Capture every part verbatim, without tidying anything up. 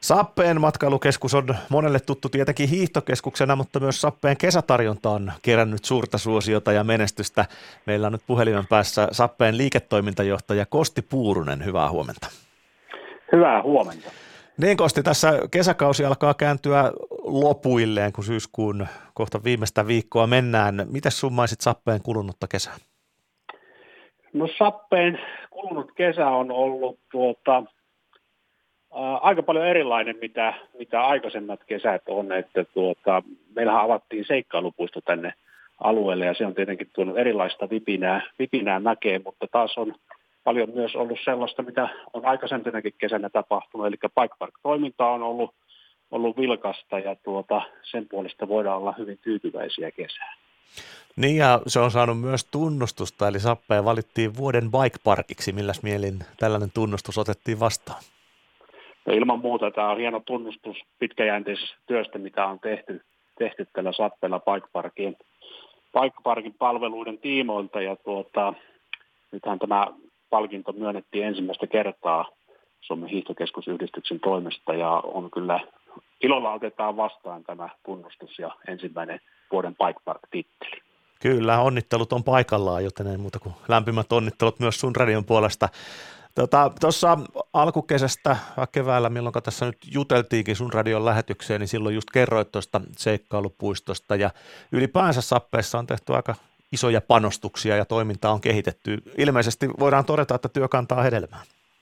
Sappeen matkailukeskus on monelle tuttu tietenkin hiihtokeskuksena, mutta myös Sappeen kesätarjonta on kerännyt suurta suosiota ja menestystä. Meillä on nyt puhelimen päässä Sappeen liiketoimintajohtaja Kosti Puurunen. Hyvää huomenta. Hyvää huomenta. Niin Kosti, tässä kesäkausi alkaa kääntyä lopuilleen, kun syyskuun kohta viimeistä viikkoa mennään. Miten summaisit Sappeen kulunutta kesää? No Sappeen kulunut kesä on ollut tuota, ää, aika paljon erilainen, mitä, mitä aikaisemmat kesät on. Että tuota, meillähän avattiin seikkailupuisto tänne alueelle ja se on tietenkin tuonut erilaista vipinää, vipinää mäkeen, mutta taas on paljon myös ollut sellaista, mitä on aikaisempinakin kesänä tapahtunut. Eli Bike Park-toiminta on ollut, ollut vilkasta ja tuota, sen puolesta voidaan olla hyvin tyytyväisiä kesään. Niin ja se on saanut myös tunnustusta, eli Sappeen valittiin vuoden Bike Parkiksi. Milläs mielin tällainen tunnustus otettiin vastaan? No ilman muuta tämä on hieno tunnustus pitkäjänteisestä työstä, mitä on tehty, tehty tällä Sappeella Bike Parkin, Bike Parkin palveluiden tiimoilta. Ja tuota, nythän tämä palkinto myönnettiin ensimmäistä kertaa Suomen hiihtokeskusyhdistyksen toimesta ja on kyllä ilolla otetaan vastaan tämä tunnustus ja ensimmäinen vuoden Bike Park-titteli. Kyllä, onnittelut on paikallaan, joten ei muuta kuin lämpimät onnittelut myös sun radion puolesta. Tuossa tota, alkukesästä keväällä, milloin tässä nyt juteltiinkin sun radion lähetykseen, niin silloin just kerroit tuosta seikkailupuistosta ja ylipäänsä Sappeessa on tehty aika isoja panostuksia ja toimintaa on kehitetty. Ilmeisesti voidaan todeta, että työ kantaa hedelmää.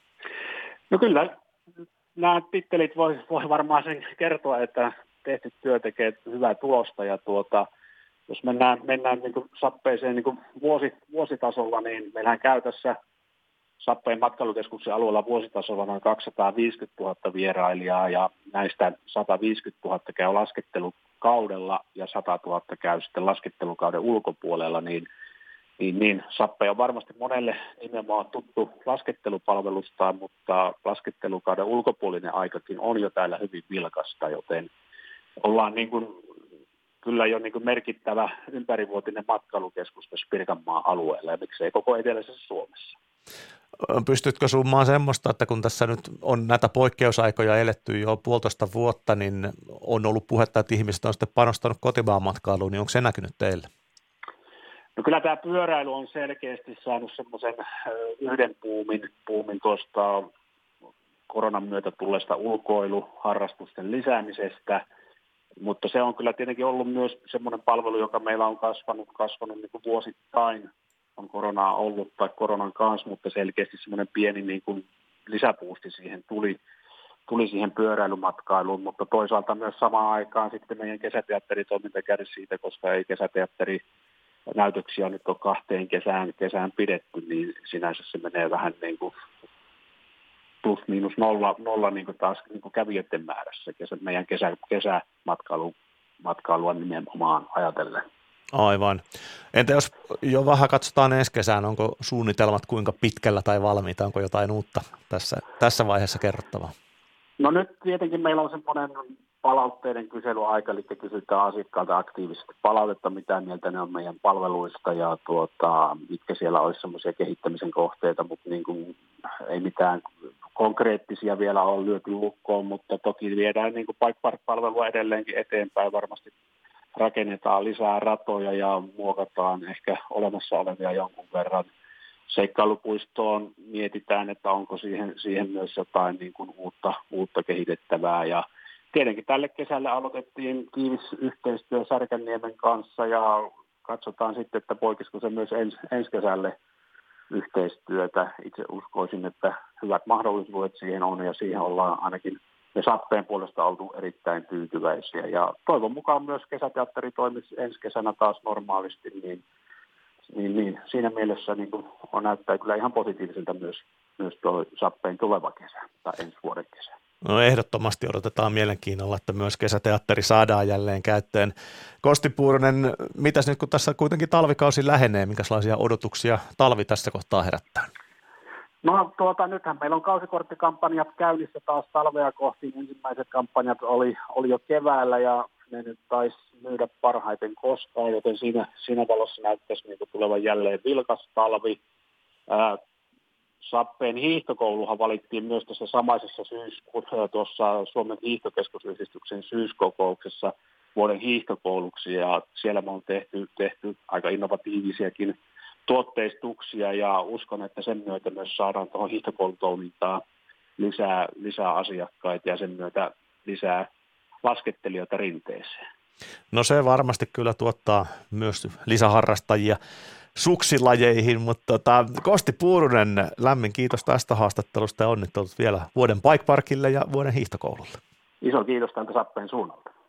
No kyllä, nämä tittelit voi, voi varmaan sen kertoa, että tehty työ tekee hyvää tulosta ja tuota, jos mennään, mennään niin kuin Sappeeseen niin kuin vuosi, vuositasolla, niin meillähän käy tässä Sappeen matkailukeskuksen alueella vuositasolla noin kaksisataaviisikymmentätuhatta vierailijaa ja näistä sataviisikymmentätuhatta käy laskettelukaudella ja satatuhatta käy sitten laskettelukauden ulkopuolella, niin, niin, niin Sappe on varmasti monelle nimenomaan tuttu laskettelupalvelustaan, mutta laskettelukauden ulkopuolinen aikakin on jo täällä hyvin vilkasta, joten ollaan niin kuin kyllä jo niin kuin merkittävä ympärivuotinen matkailukeskus tässä Pirkanmaan alueella ja miksei koko eteläisessä Suomessa. Pystytkö summaan semmoista, että kun tässä nyt on näitä poikkeusaikoja eletty jo puolitoista vuotta, niin on ollut puhetta, että ihmiset on sitten panostanut kotimaan matkailuun, niin onko se näkynyt teille? No kyllä tämä pyöräily on selkeästi saanut semmoisen yhden puumin, puumin tuosta koronan myötä tulleesta ulkoiluharrastusten lisäämisestä, mutta se on kyllä tietenkin ollut myös semmoinen palvelu, joka meillä on kasvanut, kasvanut niin kuin vuosittain. On koronaa ollut tai koronan kanssa, mutta selkeästi semmoinen pieni niin kuin lisäpuusti siihen tuli, tuli siihen pyöräilymatkailuun, mutta toisaalta myös samaan aikaan sitten meidän kesäteatteritoiminta kärsi siitä, koska ei kesäteatterinäytöksiä nyt ole kahteen kesään, kesään pidetty, niin sinänsä se menee vähän niin kuin plus miinus nolla, nolla niin kuin taas niin kuin kävijöiden määrässä kesä, meidän kesä, kesämatkailua nimenomaan ajatellen. Aivan. Entä jos jo vähän katsotaan ensi kesään, onko suunnitelmat kuinka pitkällä tai valmiita, onko jotain uutta tässä, tässä vaiheessa kerrottavaa? No nyt tietenkin meillä on semmoinen palautteiden kyselyaika, eli kysytään asiakkaalta aktiivisesti palautetta, mitä mieltä ne on meidän palveluista ja tuota, mitkä siellä olisi semmoisia kehittämisen kohteita, mutta niin kuin ei mitään konkreettisia vielä ole lyöty lukkoon, mutta toki viedään niin kuin Bike Park-palvelua edelleenkin eteenpäin varmasti. Rakennetaan lisää ratoja ja muokataan ehkä olemassa olevia jonkun verran. Seikkailupuistoon mietitään, että onko siihen, siihen myös jotain niin kuin uutta, uutta kehitettävää. Ja tietenkin tälle kesälle aloitettiin tiivis yhteistyö Särkänniemen kanssa ja katsotaan sitten, että poikisiko se myös ens, ensi kesälle yhteistyötä. Itse uskoisin, että hyvät mahdollisuudet siihen on ja siihen ollaan ainakin me Sappeen puolesta oltu erittäin tyytyväisiä ja toivon mukaan myös kesäteatteri toimisi ensi kesänä taas normaalisti, niin, niin, niin siinä mielessä niin kuin on näyttää kyllä ihan positiiviselta myös, myös tuo Sappeen tuleva kesä tai ensi vuoden kesä. No ehdottomasti odotetaan mielenkiinnolla, että myös kesäteatteri saadaan jälleen käyttöön. Kosti Puurunen, mitäs nyt kun tässä kuitenkin talvikausi lähenee, minkälaisia odotuksia talvi tässä kohtaa herättää? No tuota, nythän meillä on kausikorttikampanjat käynnissä taas talvea kohti. Ensimmäiset kampanjat oli, oli jo keväällä ja ne nyt taisi myydä parhaiten koskaan, joten siinä, siinä valossa näyttäisi niin tulevan jälleen vilkas talvi. Ää, Sappeen hiihtokouluhan valittiin myös tässä samaisessa syyskuussa tuossa Suomen hiihtokeskusyhdistyksen syyskokouksessa vuoden hiihtokouluksi, ja siellä me on tehty, tehty aika innovatiivisiakin tuotteistuksia, ja uskon, että sen myötä myös saadaan tuohon hiihtokoulutoimintaan lisää, lisää asiakkaita ja sen myötä lisää laskettelijoita rinteeseen. No se varmasti kyllä tuottaa myös lisäharrastajia suksilajeihin, mutta tota, Kosti Puurunen, lämmin kiitos tästä haastattelusta ja onnittelut vielä vuoden Bike Parkille ja vuoden hiihtokoululle. Iso kiitos tältä Sappeen suunnalta.